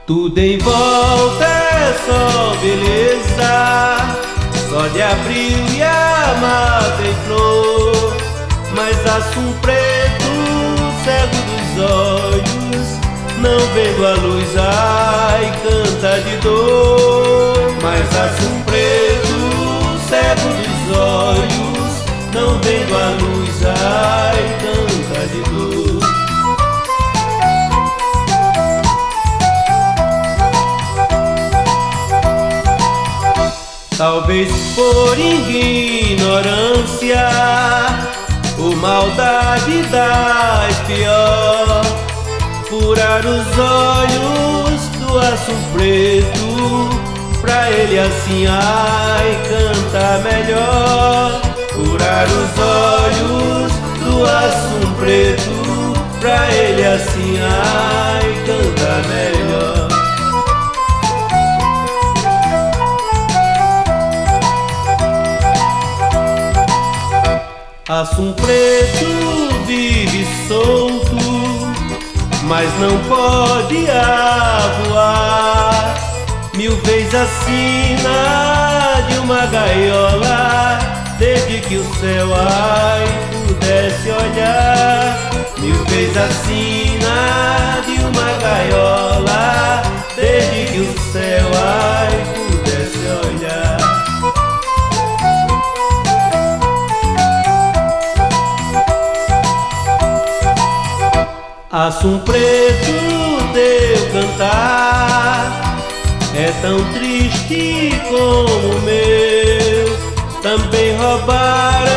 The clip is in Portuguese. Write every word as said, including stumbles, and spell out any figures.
Tudo em volta é só beleza, só de abril e a mata em flor. Mas assum preto, cego dos olhos, não vendo a luz, ai, canta de dor. Mas assum preto, cego dos olhos, não vendo a luz, ai, canta de dor. Talvez por ignorância ou maldade das pior, furar os olhos do assum preto, pra ele assim, ai, canta melhor. Furar os olhos do assum preto, pra ele assim, ai, canta melhor. Assum preto vive solto, mas não pode voar. Mil vezes acima de uma gaiola, desde que o céu, ai, pudesse olhar. Mil vezes acima de uma gaiola, desde que o céu, ai, pudesse olhar. Assum preto, teu cantar é tão triste como o meu. Também roubaram